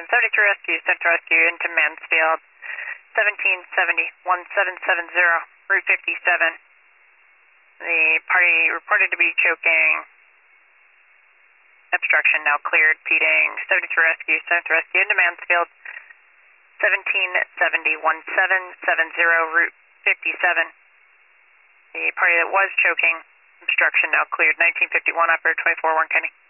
73 Rescue, Central Rescue into Mansfield, 1770-1770, Route 57. The party reported to be choking. Obstruction now cleared. Peating 73 Rescue, Central Rescue into Mansfield, 1770-1770, Route 57. The party that was choking, obstruction now cleared. 1951 operator 24 Warren County.